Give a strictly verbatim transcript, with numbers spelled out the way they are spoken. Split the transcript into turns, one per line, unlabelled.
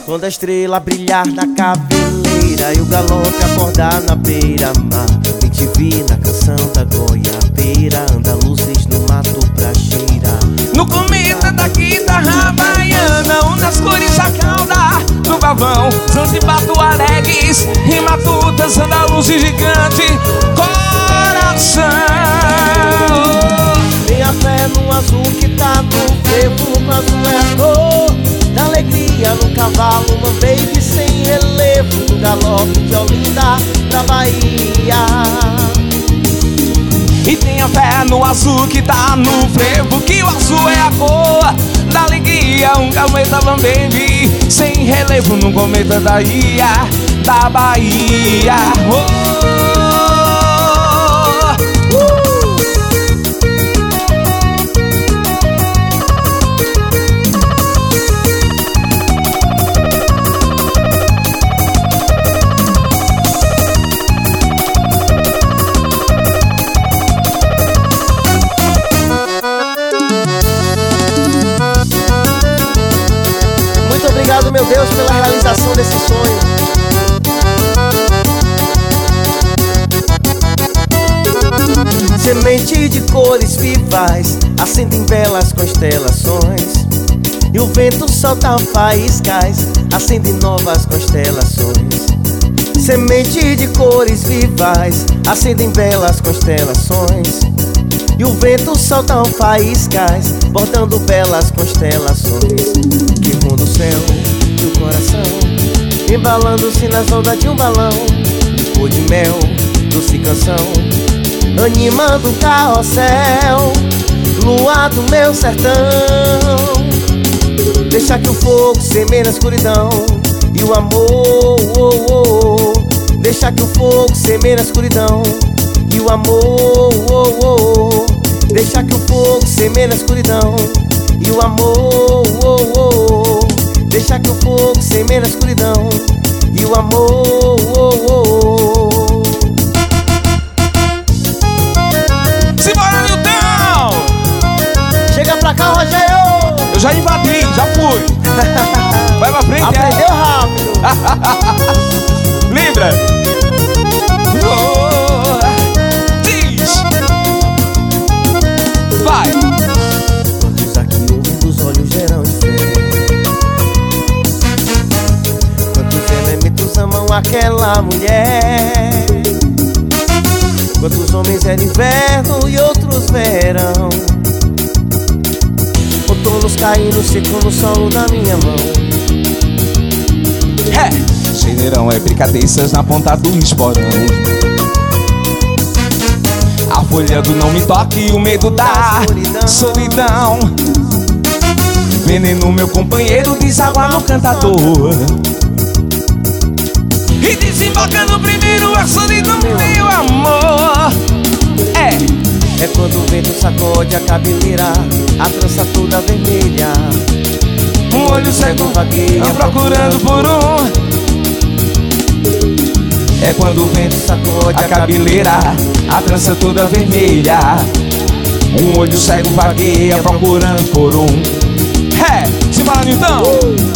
Quando a estrela brilhar na cabeleira e o galope acordar na beira-mar, bem te vi na canção da goiabeira, andaluzes no mato pra cheirar.
No cometa da guitarra baiana, onde as cores a cauda do pavão, Zanzibar, tuaregues e matutas, andaluzes gigante, coração.
Tenha fé no azul que tá no frevo, no azul é a cor da alegria, no cavalo, uma baby sem relevo, no galope de Olinda pra Bahia.
E tenha fé no azul que tá no frevo, que o azul é a cor da alegria, um cometa Van Baby sem relevo, no cometa da ilha da Bahia. Oh!
Obrigado, meu Deus, pela realização desse sonho. Semente de cores vivas acendem belas constelações, e o vento solta faíscas, acendem novas constelações. Semente de cores vivas acendem belas constelações, e o vento solta faíscas, bordando belas constelações que rondam o céu e o coração, embalando-se nas ondas de um balão, cor de mel, doce canção, animando o carrossel, lua do meu sertão. Deixa que o fogo semeie na escuridão e o amor, oh, oh, oh. Deixa que o fogo semeie na escuridão e o amor, oh, oh, oh. Deixa que o fogo semeie na escuridão e o amor, oh, oh, oh. Deixa que o fogo semeie na escuridão e o amor, oh, oh, oh.
Simbora, Nilton!
Chega pra cá, Rogério!
Eu já invadi, já fui. Vai pra frente.
Aprendeu é. rápido.
Lembra? Oh, diz. Vai.
Quantos aqui ouvem dos olhos geram de fé? Quantos elementos amam aquela mulher? Quantos homens era inverno e outros verão? Outonos caindo seco no solo da minha mão.
É, generão é bricadeças na ponta do esporão. A folha do não me toque, o medo da solidão, solidão. Veneno, meu companheiro, deságua no cantador. E desemboca no primeiro a solidão, meu amor. É.
É quando o vento sacode a cabeleira, a trança toda vermelha,
um olho cego vagueia procurando por um. É quando o vento sacode a cabeleira, a trança toda vermelha, um olho cego vagueia procurando por um. É, simbora, Nilton!